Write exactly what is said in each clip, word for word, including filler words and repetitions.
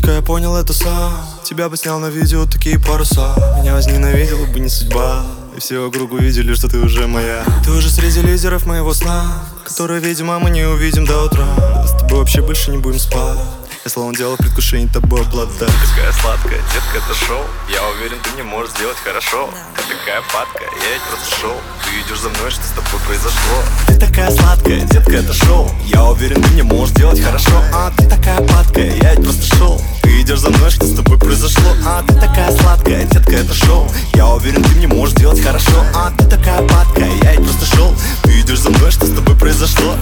Детка, я понял это сам. Тебя бы снял на видео такие паруса. Меня возненавидела бы не судьба, и все вокруг увидели, что ты уже моя. Ты уже среди лидеров моего сна, которые, видимо, мы не увидим до утра. Да, с тобой вообще больше не будем спать. Я словно делал в предвкушении тобой обладать. Такая сладкая, детка, это шоу. Я уверен, ты не можешь сделать хорошо. Ты такая падка, я ведь просто шоу. Ты идешь за мной, что с тобой произошло? Ты такая сладкая, детка, это шоу. Я уверен, ты не можешь сделать хорошо. А ты такая падка, я ведь просто шоу. Ты идешь за мной, что с тобой произошло? А ты такая сладкая, детка, это шоу. Я уверен, ты не можешь сделать хорошо. А ты такая падка, я ведь просто шоу. Ты идешь за мной, что с тобой произошло?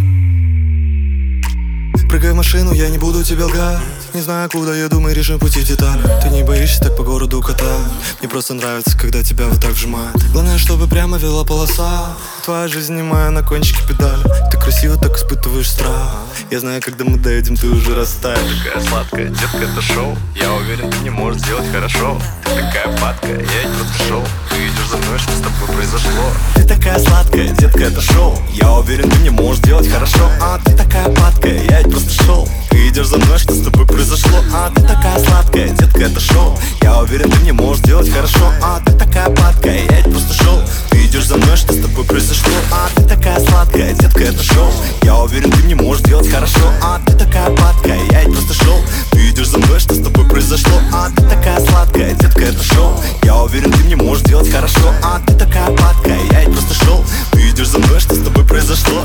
Прыгай в машину, я не буду тебе лгать. Не знаю, куда еду, мы решим пути в детали. Ты не боишься так по городу катать. Мне просто нравится, когда тебя вот так вжимает. Главное, чтобы прямо вела полоса. Твоя жизнь немая на кончике педали. Ты красиво так испытываешь страх. Я знаю, когда мы доедем, ты уже растаешь. Такая сладкая, детка, это шоу. Я уверен, ты не можешь сделать хорошо. Ты такая падка, я ведь просто шоу. Ты идешь за мной, что с тобой произошло? Ты такая сладкая, детка, это шоу. Я уверен, ты не можешь делать хорошо. А ты такая падка, я ведь просто шоу. Ты идешь за мной, что с тобой произошло? А ты такая сладкая, детка, это шоу. Я уверен, ты не можешь делать хорошо. А ты такая падка, я ведь просто шоу. Ты идешь за мной, что с тобой произошло? А ты такая сладкая, детка, это шоу. Я уверен, ты не можешь делать хорошо. А ты такая падка, я ведь просто шоу. Ты идешь за мной, что с тобой произошло? А ты такая сладкая, детка, это шоу. Я уверен, ты не можешь делать хорошо. А ты такая падка, я ведь просто шоу. Ты идешь за мной, что с тобой произошло?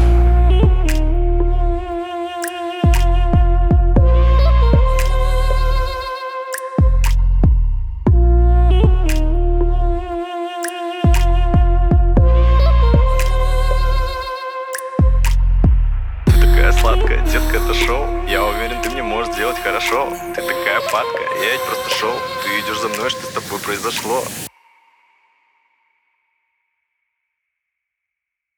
Сладкая, детка, это шоу. Я уверен, ты не можешь сделать хорошо. Ты такая падка, я ведь просто шоу. Ты идешь за мной, что с тобой произошло?